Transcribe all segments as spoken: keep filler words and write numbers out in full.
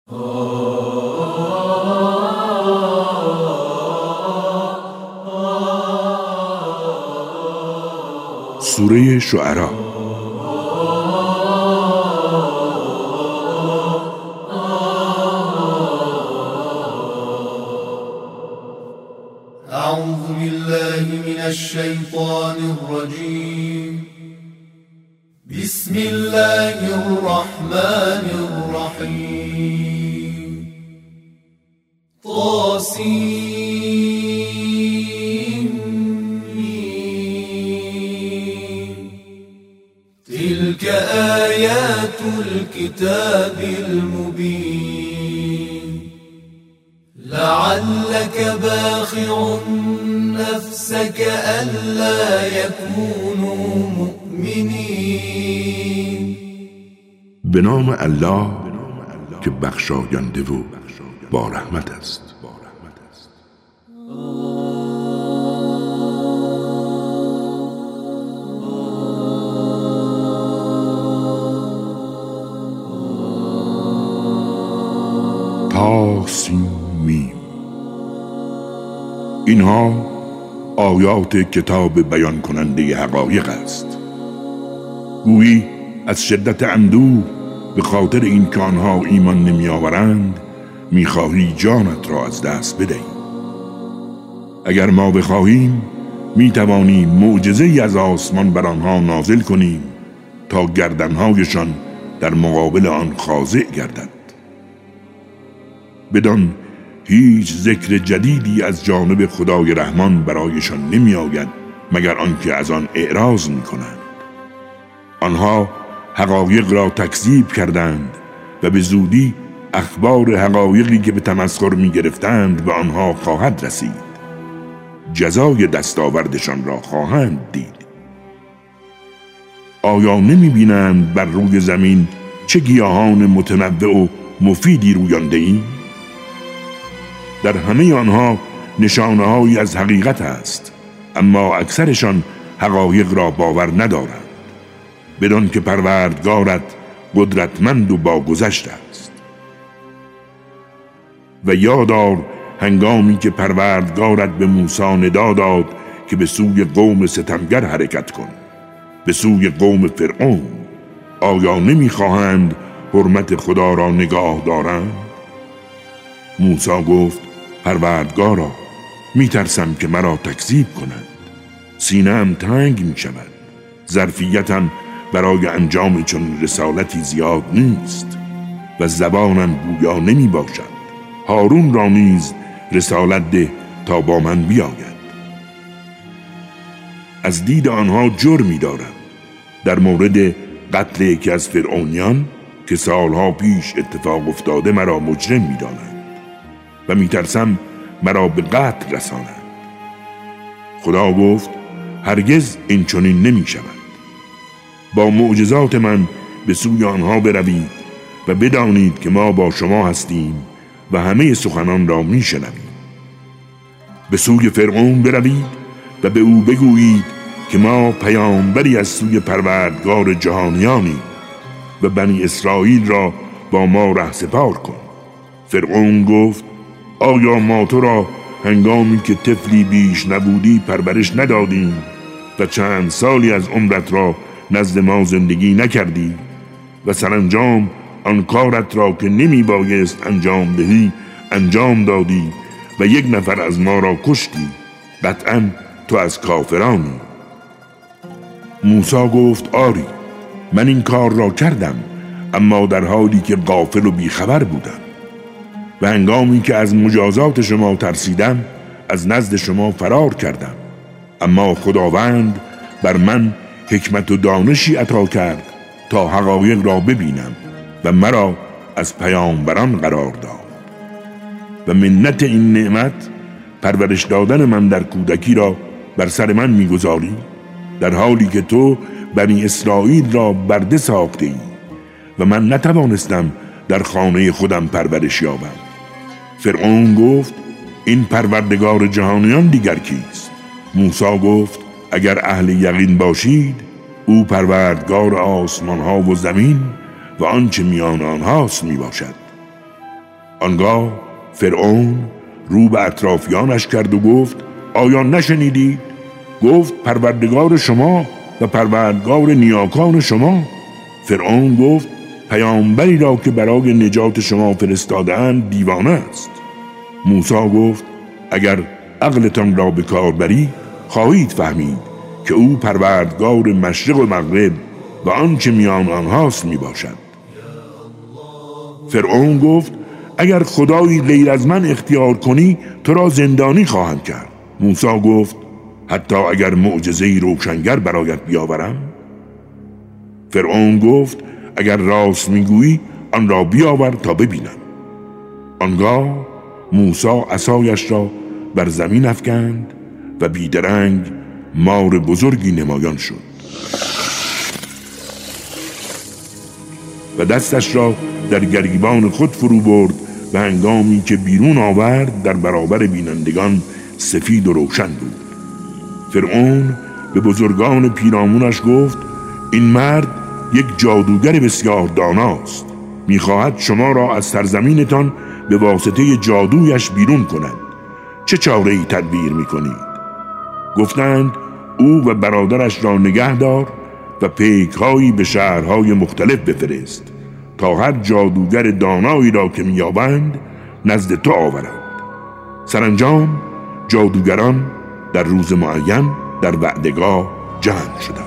سوره شعرا. اعوذ بالله من الشیطان الرجیم. بسم الله الرحمن الرحیم. طاسیم. تلك آیات الكتاب المبین. لعلك باخع نفسك ألا يكونوا مؤمنين. به نام الله که بخشاینده و با رحمت است. طاسیم. اینها آیات کتاب بیان کننده حقایق است. گویی از شدت اندوه به خاطر این که آنها ایمان نمی آورند می‌خواهی جانت را از دست بدهی. اگر ما بخواهیم می توانیم معجزه‌ای از آسمان بر آنها نازل کنیم تا گردنهایشان در مقابل آن خاضع گردد. بدان هیچ ذکر جدیدی از جانب خدای رحمان برایشان نمی آید مگر آنکه از آن اعراض می کنند. آنها حقایق را تکذیب کردند و به زودی اخبار حقایقی که به تمسخر می گرفتند به آنها خواهد رسید. جزای دستاوردشان را خواهند دید. آیا نمی بینند بر روی زمین چه گیاهان متنوع و مفیدی رویانده ایم؟ در همه آنها نشانه‌هایی از حقیقت است، اما اکثرشان حقایق را باور ندارند. بدان که پروردگارت قدرتمند و باگذشت است. و یادار هنگامی که پروردگارت به موسی ندا داد که به سوی قوم ستمگر حرکت کن، به سوی قوم فرعون. آیا نمی‌خواهند حرمت خدا را نگاه دارند؟ موسی گفت پروردگارا میترسم که مرا تکذیب کنند. سینه‌ام تنگ می شود. ظرفیتم برای انجام چون رسالتی زیاد نیست و زبانم گویا نمی باشد. هارون را نیز رسالت ده تا با من بیاید. از دید آنها جرمی دارم. در مورد قتل یکی از فرعونیان که سالها پیش اتفاق افتاده مرا مجرم می دانند و میترسم مرا به قتل رسانند. خدا گفت هرگز این چنین نمی شود. با معجزات من به سوی آنها بروید و بدانید که ما با شما هستیم و همه سخنان را می شنویم. به سوی فرعون بروید و به او بگویید که ما پیامبری از سوی پروردگار جهانیانیم و بنی اسرائیل را با ما رهسپار کن. فرعون گفت آیا ما تو را هنگامی که طفلی بیش نبودی پرورش ندادیم و چند سالی از عمرت را نزد ما زندگی نکردی و سرانجام آن کارت را که نمی بایست انجام دهی انجام دادی و یک نفر از ما را کشتی؟ قطعاً تو از کافرانی. موسی گفت آری من این کار را کردم، اما در حالی که غافل و بیخبر بودم و هنگامی که از مجازات شما ترسیدم از نزد شما فرار کردم. اما خداوند بر من حکمت و دانشی عطا کرد تا حقایق را ببینم و مرا از پیامبران قرار داد و منت این نعمت پرورش دادن من در کودکی را بر سر من میگذاری در حالی که تو بنی اسرائیل را برده ساخته ای و من نتوانستم در خانه خودم پرورش یابم. فرعون گفت این پروردگار جهانیان دیگر کیست؟ موسی گفت اگر اهل یقین باشید او پروردگار آسمان ها و زمین و آنچه میان آنهاست می باشد. آنگاه فرعون رو به اطرافیانش کرد و گفت آیا نشنیدید؟ گفت پروردگار شما و پروردگار نیاکان شما. فرعون گفت پیامبری را که برای نجات شما فرستاده‌اند دیوانه است. موسی گفت اگر عقلتان را به کار بری خواهید فهمید که او پروردگار مشرق و مغرب و آنچه میان آنهاست می باشد. فرعون گفت اگر خدایی غیر از من اختیار کنی تو را زندانی خواهم کرد. موسی گفت حتی اگر معجزه‌ای روشنگر برایت بیاورم؟ فرعون گفت اگر راست میگویی آن را بیاور تا ببینم. آنگاه موسی عصایش را بر زمین افکند و بیدرنگ مار بزرگی نمایان شد و دستش را در گریبان خود فرو برد و هنگامی که بیرون آورد در برابر بینندگان سفید و روشن بود. فرعون به بزرگان پیرامونش گفت این مرد یک جادوگر بسیار داناست، میخواهد شما را از سرزمینتان به واسطه جادویش بیرون کند. چه چاره ای تدبیر میکنید؟ گفتند او و برادرش را نگه دار و پیکهایی به شهرهای مختلف بفرست تا هر جادوگر دانایی را که میابند نزد تو آورند. سرانجام جادوگران در روز معین در وعدگاه جمع شدند.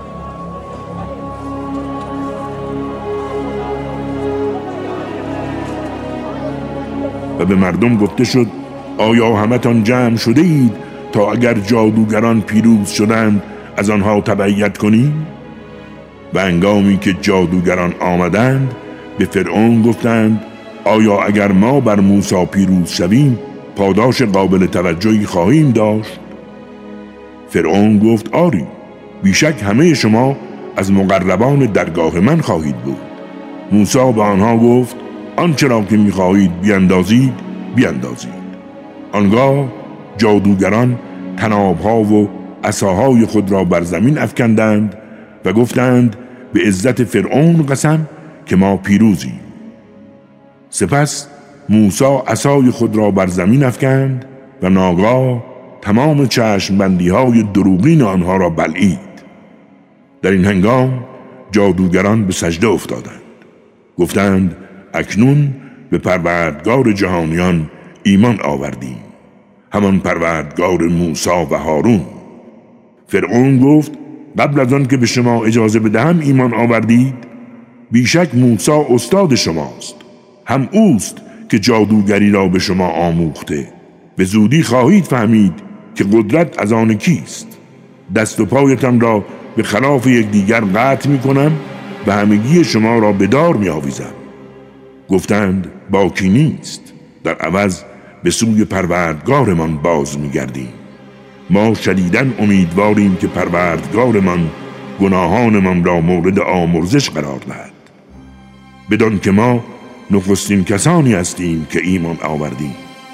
و به مردم گفته شد آیا همتان جمع شده اید تا اگر جادوگران پیروز شدند از آنها تبعیت کنیم؟ و هنگامی که جادوگران آمدند به فرعون گفتند آیا اگر ما بر موسی پیروز شویم پاداش قابل توجهی خواهیم داشت؟ فرعون گفت آری، بیشک همه شما از مقربان درگاه من خواهید بود. موسی به آنها گفت آنچه را که می‌خواهید بیندازید بیندازید. آنگاه جادوگران طناب‌ها و عصاهای خود را بر زمین افکندند و گفتند به عزت فرعون قسم که ما پیروزیم. سپس موسی عصای خود را بر زمین افکند و ناگاه تمام چشم بندی های دروغین آنها را بلعید. در این هنگام جادوگران به سجده افتادند. گفتند اکنون به پروردگار جهانیان ایمان آوردیم، همان پروردگار موسی و هارون. فرعون گفت قبل از آن که به شما اجازه بدهم ایمان آوردید؟ بیشک موسی استاد شماست، هم اوست که جادوگری را به شما آموخته. به زودی خواهید فهمید که قدرت از آن کیست. دست و پایتان را به خلاف یکدیگر قطع می کنم و همگی شما را به دار می آویزم. گفتند باکی نیست، در عوض به سوی پروردگارمان باز می گردیم. ما شدیداً امیدواریم که پروردگارمان گناهانمان را مورد آمرزش قرار دهد، بدان که ما نخستین کسانی هستیم که ایمان آوردیم.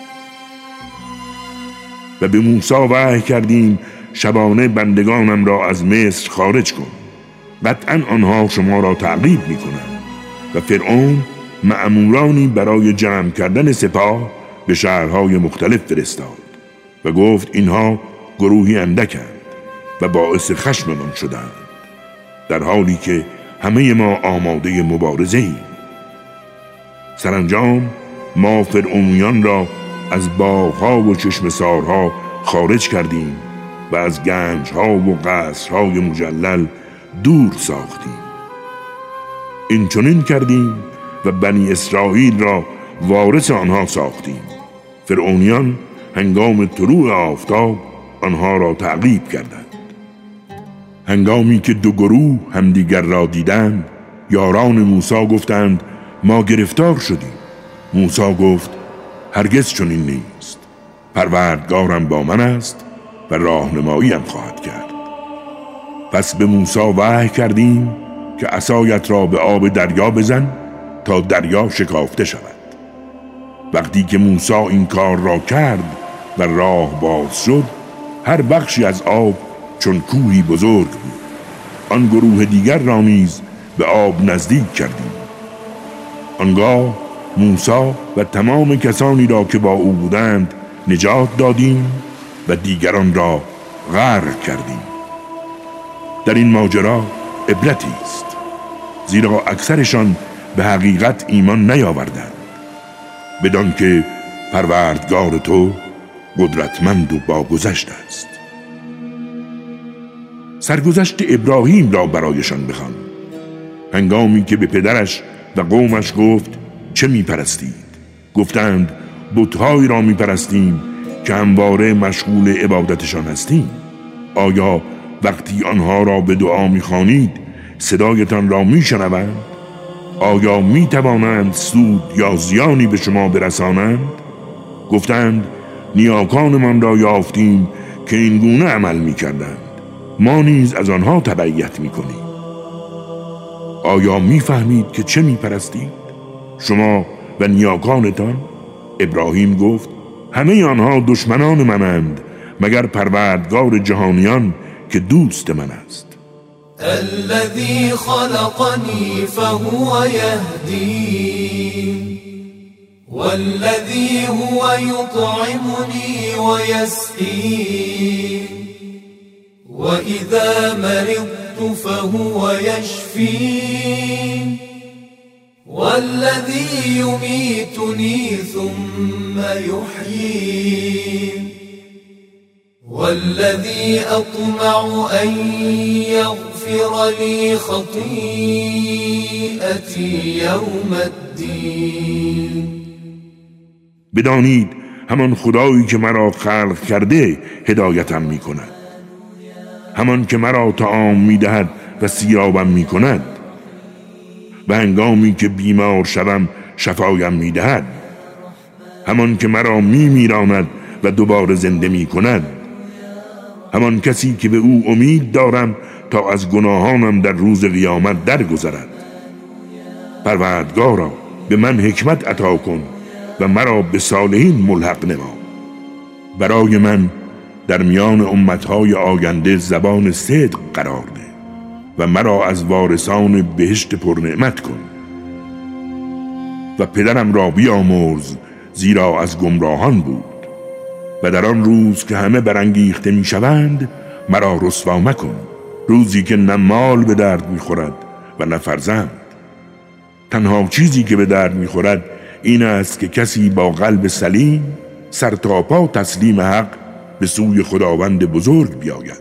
و به موسی وحی کردیم شبانه بندگانم را از مصر خارج کن، قطعاً آنها شما را تعقیب می کنند. و فرعون مأمورانی برای جمع کردن سپاه به شهرهای مختلف فرستاد و گفت اینها گروهی اندکند و باعث خشممان شدند، در حالی که همه ما آماده مبارزه ایم. سرانجام ما فرعونیان را از باغ‌ها و چشمه‌سارها خارج کردیم و از گنج‌ها و قصرهای مجلل دور ساختیم. این چنین کردیم و بنی اسرائیل را وارث آنها ساختیم. فرعونیان هنگام طلوع آفتاب آنها را تعقیب کردند. هنگامی که دو گروه همدیگر را دیدند، یاران موسی گفتند ما گرفتار شدیم. موسی گفت هرگز چنین نیست، پروردگارم با من است و راهنماییم خواهد کرد. پس به موسی وحی کردیم که عصایت را به آب دریا بزن تا دریا شکافته شود. وقتی که موسی این کار را کرد و راه باز شد، هر بخشی از آب چون کوهی بزرگ بود. آن گروه دیگر را نیز به آب نزدیک کردیم. آنگاه موسی و تمام کسانی را که با او بودند نجات دادیم و دیگران را غرق کردیم. در این ماجرا عبرتی است، زیرا اکثرشان به حقیقت ایمان نیاوردند، بدان که پروردگار تو قدرتمند و باگذشت است. سرگذشت ابراهیم را برایشان بخوان. هنگامی که به پدرش و قومش گفت چه میپرستید؟ گفتند بت‌هایی را میپرستیم که همواره مشغول عبادتشان هستیم. آیا وقتی آنها را به دعا میخوانید صدایتان را میشنوند؟ آیا میتوانند سود یا زیانی به شما برسانند؟ گفتند نیاکانمان را یافتیم که این گونه عمل میکردند، ما نیز از آنها تبعیت میکنیم. آیا میفهمید که چه میپرستید شما و نیاکانتان؟ ابراهیم گفت همه آنها دشمنان منند مگر پروردگار جهانیان که دوست من است. الذي خلقني فهو يهدين والذي هو يطعمني ويسقين وإذا مرضت فهو يشفين والذي يميتني ثم يحيين والذي أطمع أن يغفر لي خطيئتي يوم الدين. بدانید همان خدایی که مرا خلق کرده هدایتم می کند، همان که مرا طعام می دهد و سیرابم می کند و هنگامی که بیمار شدم شفایم می دهد، همان که مرا می میراند و دوباره زنده می کند، همان کسی که به او امید دارم تا از گناهانم در روز قیامت درگذرد. پروردگارا به من حکمت عطا کن و مرا به صالحین ملحق نما. برای من در میان امتهای آینده زبان صدق قرار ده و مرا از وارثان بهشت پرنعمت کن. و پدرم را بیامرز زیرا از گمراهان بود و در آن روز که همه برانگیخته می شوند مرا رسوا مکن، روزی که نه مال به درد می خورد و نه فرزند. تنها چیزی که به درد می خورد این است که کسی با قلب سلیم سر تا پا تسلیم حق به سوی خداوند بزرگ بیاید.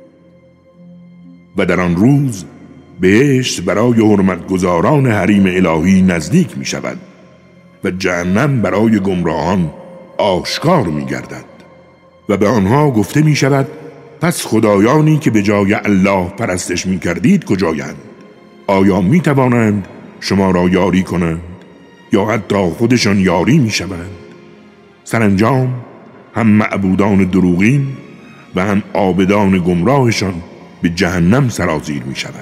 و در آن روز بهشت برای حرمتگزاران حریم الهی نزدیک می شود و جهنم برای گمراهان آشکار می گردد و به آنها گفته می شود پس خدایانی که به جای الله پرستش می کردید کجایند؟ آیا می توانند شما را یاری کنند یا حتی خودشان یاری می شوند؟ سرانجام هم معبودان دروغین و هم عابدان گمراهشان به جهنم سرازیر می شوند.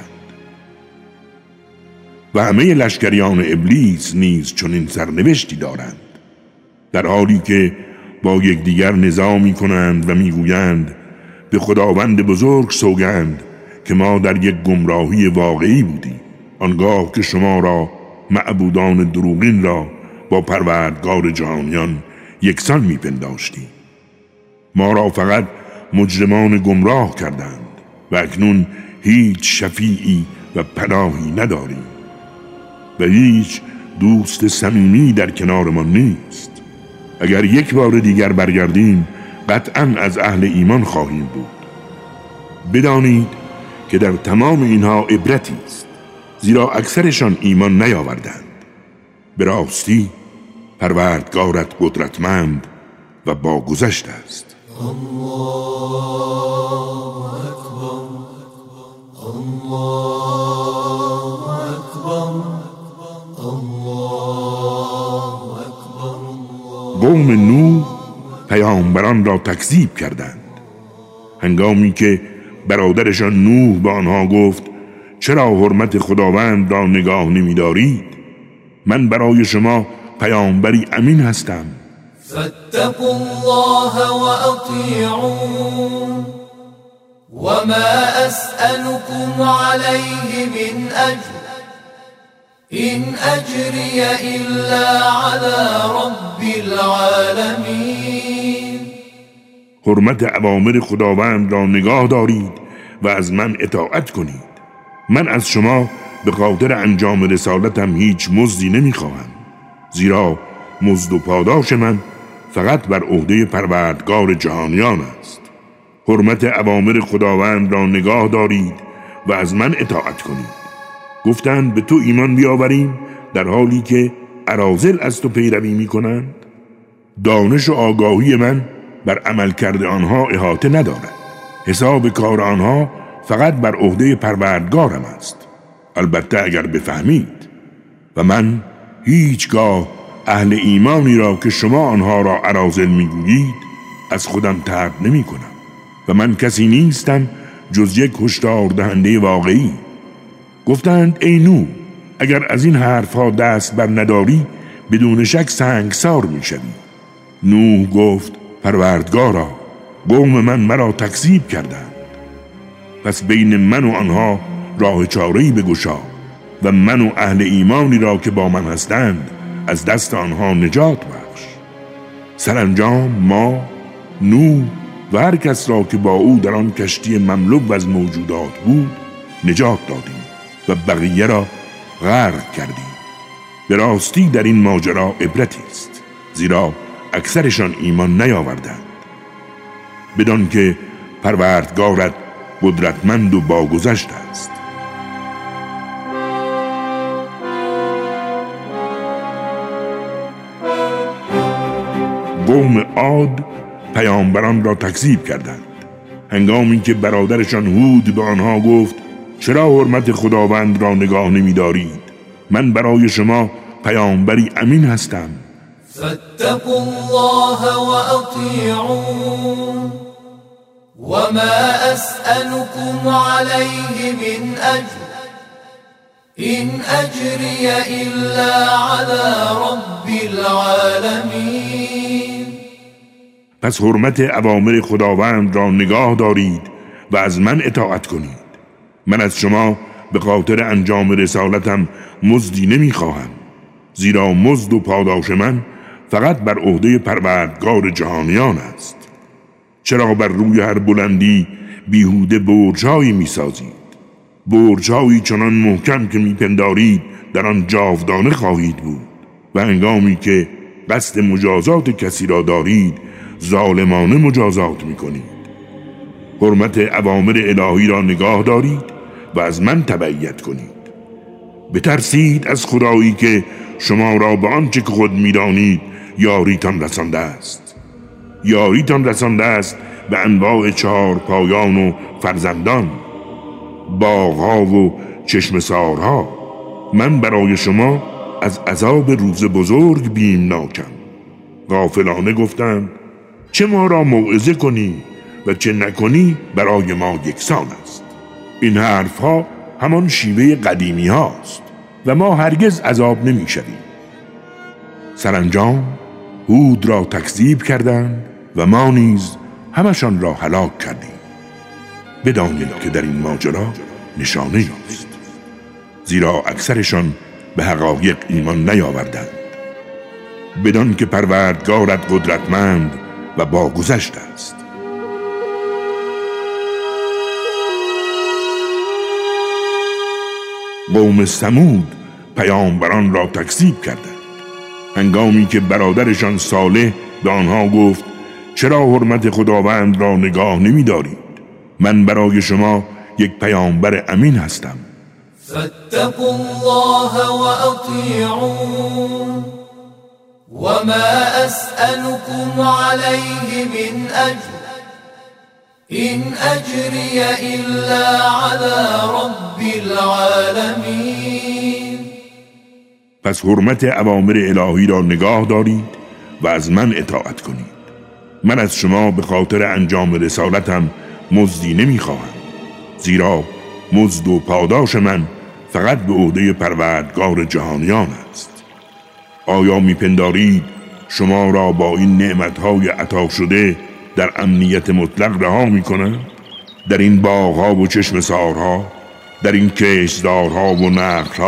و همه لشکریان ابلیس نیز چنین سرنوشتی دارند، در حالی که با یکدیگر نزاع می کنند و می گویند به خداوند بزرگ سوگند که ما در یک گمراهی واقعی بودیم، آنگاه که شما را معبودان دروغین را با پروردگار جهانیان یکسان می پنداشتیم. ما را فقط مجرمان گمراه کردند و اکنون هیچ شفیعی و پناهی نداریم و هیچ دوست صمیمی در کنارمان نیست. اگر یک بار دیگر برگردیم قطعاً از اهل ایمان خواهیم بود. بدانید که در تمام اینها عبرتی است، زیرا اکثرشان ایمان نیاوردند. به راستی پروردگارت قدرتمند و باگذشت است. الله اکبر، الله اکبر، الله اکبر. قوم نوح پیامبران را تکذیب کردند. هنگامی که برادرشان نوح به آنها گفت چرا حرمت خداوند را نگاه نمی‌دارید؟ من برای شما پیامبری امین هستم. فاتقوا الله وأطيعون وما أسألكم عليه من أجر إن أجري إلا على رب العالمين. حرمت اوامر خداوند را نگاه دارید و از من اطاعت کنید. من از شما به خاطر انجام رسالتم هیچ مزدی نمیخواهم، زیرا مزد و پاداش من فقط بر عهده پروردگار جهانیان است. حرمت اوامر خداوند را نگاه دارید و از من اطاعت کنید. گفتند به تو ایمان بیاوریم در حالی که اراذل از تو پیروی میکنند. دانش و آگاهی من بر عمل کرده آنها احاطه ندارد. حساب کار آنها فقط بر عهده پروردگارم است، البته اگر بفهمید. و من هیچگاه اهل ایمانی را که شما آنها را اراذل میگویید از خودم طرد نمی کنم و من کسی نیستم جز یک هشدار دهنده واقعی. گفتند ای نوح، اگر از این حرفها دست بر نداری بدون شک سنگسار میشوی. نوح گفت پروردگارا، قوم من مرا تکذیب کردند، پس بین من و آنها راه چاره‌ای بگشا و من و اهل ایمانی را که با من هستند از دست آنها نجات بخش. سرانجام ما نوح و هر کس را که با او در آن کشتی مملو از موجودات بود نجات دادیم و بقیه را غرق کردیم. به راستی در این ماجرا عبرتی است، زیرا اکثرشان ایمان نیاوردند. بدان که پروردگارت قدرتمند و باگذشت است. قوم عاد پیامبران را تکذیب کردند. هنگامی که برادرشان هود به آنها گفت چرا حرمت خداوند را نگاه نمی دارید؟ من برای شما پیامبری امین هستم. فاتقوا الله وأطيعون وما أسألكم عليه من أجر إن أجري إلا على رب العالمين. پس حرمت اوامر خداوند را نگاه دارید و از من اطاعت کنید. من از شما به خاطر انجام رسالتم مزدی نمی خواهم، زیرا مزد و پاداش من فقط بر عهده پروردگار جهانیان است. چرا بر روی هر بلندی بیهوده برج‌هایی می‌سازید؟ برج‌هایی چنان محکم که می‌پندارید در آن جاودانه خواهید بود و هنگامی که قصد مجازات کسی را دارید ظالمانه مجازات می‌کنید. حرمت اوامر الهی را نگاه دارید و از من تبعیت کنید. بترسید از خدایی که شما را به آنچه که خود می‌دانید یاریتان رسانده است. یاریتان رسانده است به انواع چهار پایان و فرزندان، باغ‌ها و چشمسارها. من برای شما از عذاب روز بزرگ بیمناکم. غافلانه گفتند چه ما را موعظه کنی و چه نکنی برای ما یکسان است. این حرفها همان شیوه قدیمی هاست و ما هرگز عذاب نمی شویم. سرانجام هود را تکذیب کردند و ما نیز همشان را هلاک کردیم. بدانید که در این ماجرا نشانه است، زیرا اکثرشان به حقایق ایمان نیاوردند. بدان که پروردگارت قدرتمند و باگذشت است. قوم ثمود پیامبران را تکذیب کردند. هنگامی که برادرشان صالح به آنها گفت چرا حرمت خداوند را نگاه نمی دارید؟ من برای شما یک پیامبر امین هستم. فاتقوا الله وأطيعون وما أسألكم عليه من أجر إن أجري إلا على رب العالمين. پس حرمت اوامر الهی را نگاه دارید و از من اطاعت کنید. من از شما به خاطر انجام رسالتم مزدی نمی خواهم، زیرا مزد و پاداش من فقط به عهده پروردگار جهانیان است. آیا می پندارید شما را با این نعمتهای عطا شده در امنیت مطلق رها می کنند؟ در این باغ‌ها و چشمسارها، در این کشتزارها و نخل‌ها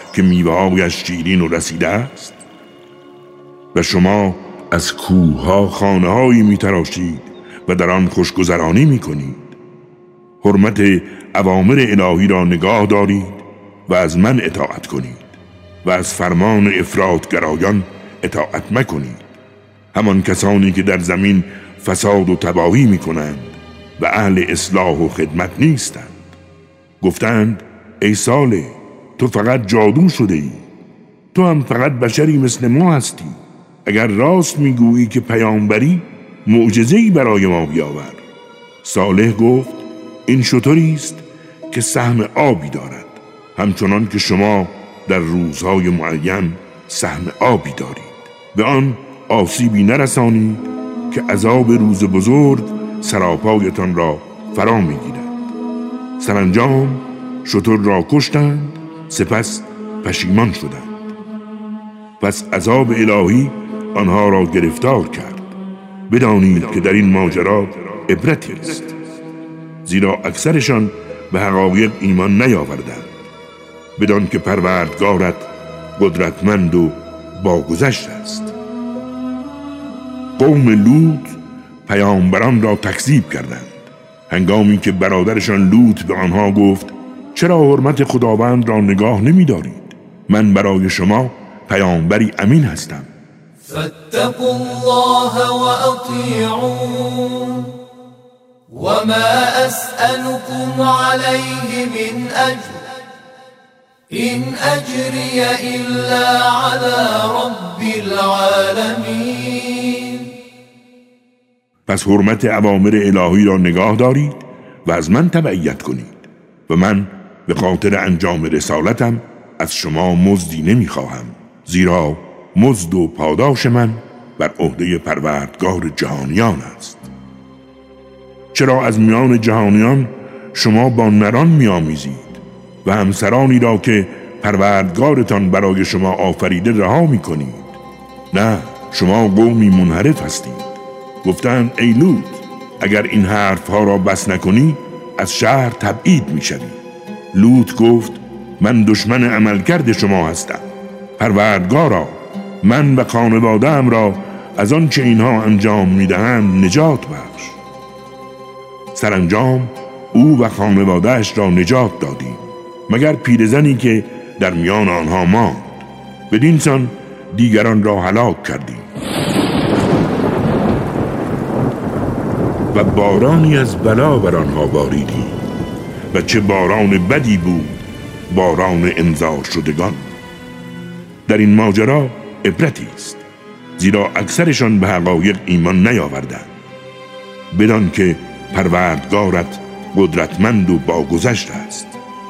که میوه‌هایش شیرین و رسیده است؟ و شما از کوه‌ها خانه‌هایی می‌تراشید و در آن خوشگذرانی می‌کنید. حرمت اوامر الهی را نگاه دارید و از من اطاعت کنید و از فرمان افراطگرایان اطاعت مکنید، همان کسانی که در زمین فساد و تباهی می‌کنند و اهل اصلاح و خدمت نیستند. گفتند ای صالح، تو فقط جادو شده ای، تو هم فقط بشری مثل ما هستی. اگر راست میگویی که پیامبری، معجزه‌ای برای ما بیاور. صالح گفت این شتری است که سهم آبی دارد، همچنان که شما در روزهای معین سهم آبی دارید. به آن آسیبی نرسانید که عذاب روز بزرگ سراپایتان را فرا میگیرد. سرانجام شتر را کشتند، سپس پشیمان شدند. پس عذاب الهی آنها را گرفتار کرد. بدانید که در این ماجرا عبرتی است، زیرا اکثرشان به حقایق ایمان نیاوردند. بدان که پروردگارت قدرتمند و باگذشت است. قوم لوط پیامبران را تکذیب کردند. هنگامی که برادرشان لوط به آنها گفت چرا حرمت خداوند را نگاه نمی دارید؟ من برای شما پیامبری امین هستم. فاتقوا الله وأطيعون وما أسألكم عليه من أجر إن أجري إلا على رب العالمين. پس حرمت اوامر الهی را نگاه دارید و از من تبعیت کنید و من به خاطر انجام رسالتم از شما مزدی نمیخواهم، زیرا مزد و پاداش من بر عهده پروردگار جهانیان است. چرا از میان جهانیان شما با نران میآمیزید و همسرانی را که پروردگارتان برای شما آفریده رها میکنید؟ نه، شما قومی منحرف هستید. گفتند ای لوط، اگر این حرفها را بس نکنی از شهر تبعید میشوی. لوط گفت من دشمن عملکرد شما هستم. پروردگارا، من و خانواده‌ام را از آن چه اینها انجام میدهند نجات بخش. سرانجام او و خانواده‌اش را نجات دادیم، مگر پیرزنی که در میان آنها ماند. بدین سان دیگران را هلاک کردیم. و بارانی از بلا بر آنها باریدیم و چه باران بدی بود، باران انذار شدگان. در این ماجرا عبرتی است، زیرا اکثرشان به حقایق ایمان نیاوردند. بدان که پروردگارت قدرتمند و باگذشت است.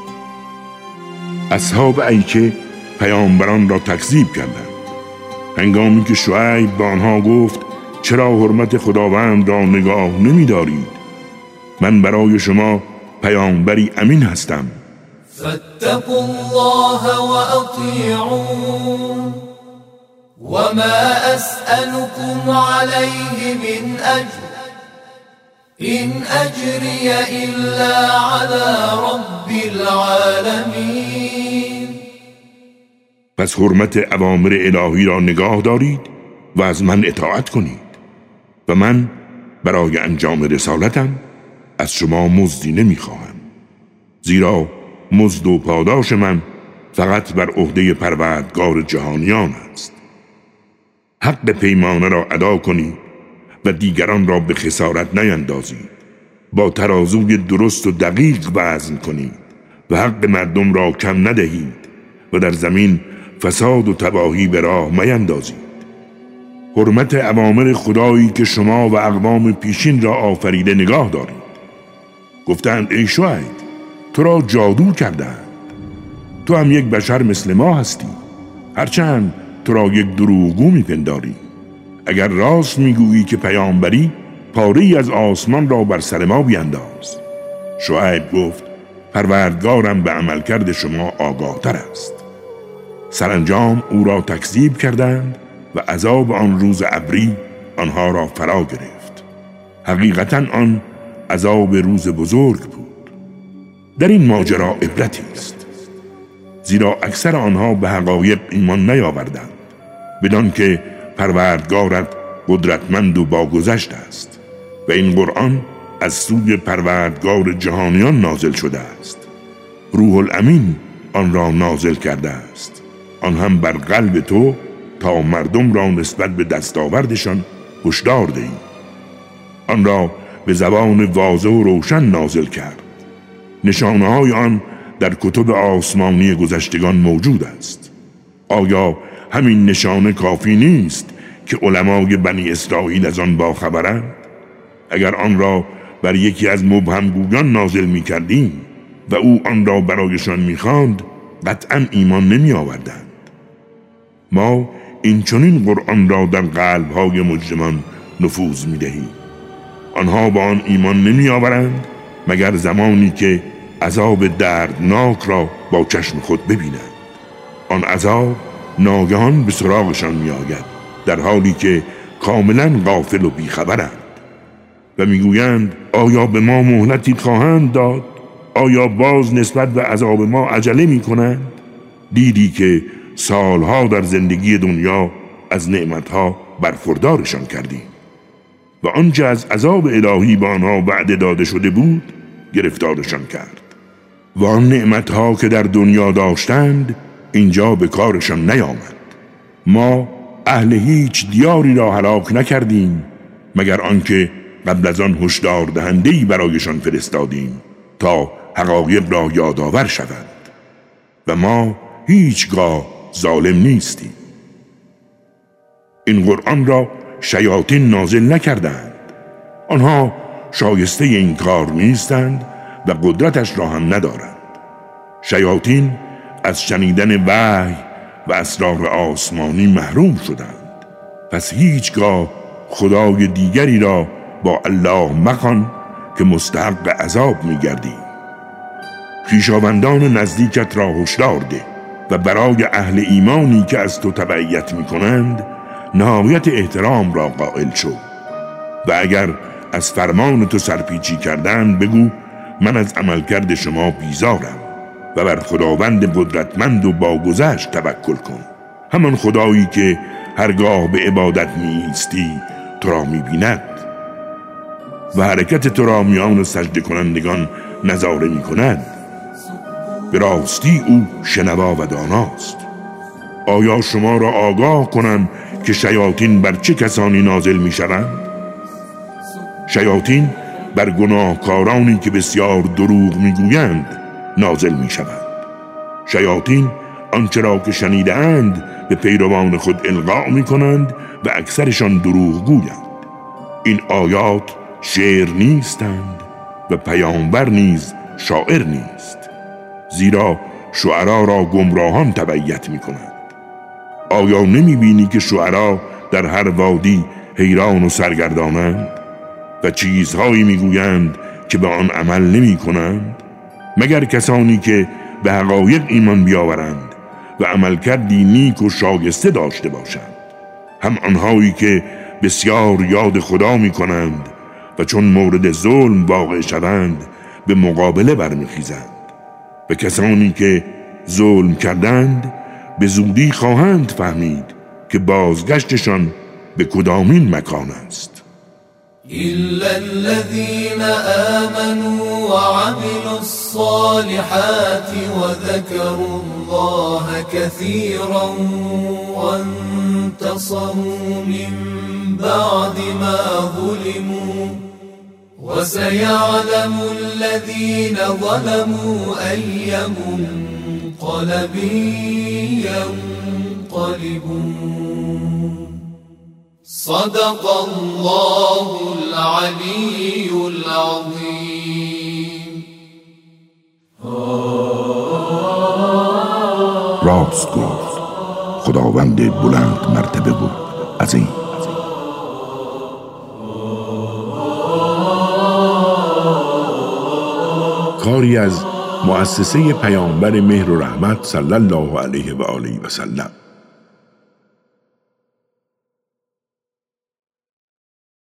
اصحاب ایکه پیامبران را تکذیب کردند. هنگامی که شعیب به آنها گفت چرا حرمت خداوند را نگاه نمی دارید؟ من برای شما پیامبری امین هستم. فاتقوا الله وأطيعون وما أسألكم عليه من أجر إن أجري إلا على رب العالمين. پس حرمت اوامر الهی را نگاه دارید و از من اطاعت کنید و من برای انجام رسالتم از شما مزدی نمیخواهم، زیرا مزد و پاداش من فقط بر عهده پروردگار جهانیان است. حق پیمانه را ادا کنید و دیگران را به خسارت نیندازید. با ترازوی درست و دقیق وزن کنید و حق مردم را کم ندهید و در زمین فساد و تباهی به راه میندازید. حرمت اوامر خدایی که شما و اقوام پیشین را آفریده نگاه دارید. گفتند ای شعیب، تو را جادو کردند. تو هم یک بشر مثل ما هستی، هرچند تو را یک دروغگو میپنداری. اگر راست میگویی که پیامبری، پاره‌ای از آسمان را بر سر ما بینداز. شعیب گفت پروردگارم به عملکرد شما آگاه تر است. سرانجام او را تکذیب کردند و عذاب آن روز ابری آنها را فرا گرفت. حقیقتا آن عذاب روز بزرگ بود. در این ماجرا عبرتی است، زیرا اکثر آنها به حقایق ایمان نیاوردند، بدان که پروردگارت قدرتمند و باگذشت است و این قرآن از سوی پروردگار جهانیان نازل شده است. روح الامین آن را نازل کرده است، آن هم بر قلب تو تا مردم را نسبت به دستاوردشان هشدار دهی. آن را به زبان واضح و روشن نازل کرد. نشانه های آن در کتب آسمانی گذشتگان موجود است. آیا همین نشانه کافی نیست که علمای بنی اسرائیل از آن باخبرند؟ اگر آن را بر یکی از مبهمگویان نازل می کردیم و او آن را برایشان می خواند، قطعا ایمان نمی آوردند. ما این چنین قرآن را در قلب‌های مجرمان نفوذ می دهیم. آنها با آن ایمان نمی آورند مگر زمانی که عذاب دردناک را با چشم خود ببینند. آن عذاب ناگهان به سراغشان می آید، در حالی که کاملا غافل و بیخبرند و می گویند آیا به ما مهلتی خواهند داد؟ آیا باز نسبت به عذاب ما عجله می کنند؟ دیدی که سالها در زندگی دنیا از نعمتها برخوردارشان کردیم و آنچه از عذاب الهی به آنها وعده داده شده بود گرفتارشان کرد و آن نعمتها که در دنیا داشتند اینجا به کارشان نیامد. ما اهل هیچ دیاری را هلاک نکردیم مگر آنکه قبل از آن هشدار دهنده‌ای برایشان فرستادیم تا حقایق را یادآور شوند و ما هیچگاه ظالم نیستیم. این قرآن را شیاطین نازل نکردند، آنها شایسته این کار نیستند و قدرتش را هم ندارند. شیاطین از شنیدن وحی و اسرار آسمانی محروم شدند، پس هیچگاه خدای دیگری را با الله مخوان که مستحق عذاب می‌گردی. خویشاوندان نزدیکت را هشدار ده و برای اهل ایمانی که از تو تبعیت می‌کنند نهایت احترام را قائل شو و اگر از فرمان تو سرپیچی کردند بگو من از عملکرد شما بیزارم و بر خداوند قدرتمند و باگذشت توکل کن، همان خدایی که هرگاه به عبادت می ایستی تو را می بیند و حرکت تو را میان سجده کنندگان نظاره می کند. به راستی او شنوا و داناست. آیا شما را آگاه کنم که شیاطین بر چه کسانی نازل می شوند؟ شیاطین بر گناهکارانی که بسیار دروغ می گویند نازل می شوند. شیاطین آنچه را که شنیده اند به پیروان خود القا می کنند و اکثرشان دروغ گویند. این آیات شعر نیستند و پیامبر نیز شاعر نیست، زیرا شعرا را گمراهان تبعیت می کنند. آیا نمی بینی که شعرا در هر وادی حیران و سرگردانند و چیزهایی می گویند که به آن عمل نمی کنند؟ مگر کسانی که به حقایق ایمان بیاورند و عملکردی نیک و شایسته داشته باشند، هم آنهایی که بسیار یاد خدا می کنند و چون مورد ظلم واقع شوند به مقابله برمیخیزند و کسانی که ظلم کردند به زودی خواهند فهمید که بازگشتشان به کدامین مکان است. إلا الذين آمنوا وعملوا الصالحات وذكروا الله كثيرا وانتصروا من بعد ما ظلموا وسيعلم الذين ظلموا أي منقلب ينقلبون. صدق الله العلي العظيم. راست گفت خداوند بلند مرتبه بود عظیم. کاری از مؤسسه پیامبر مهر و رحمت صلی الله علیه و آله و سلم.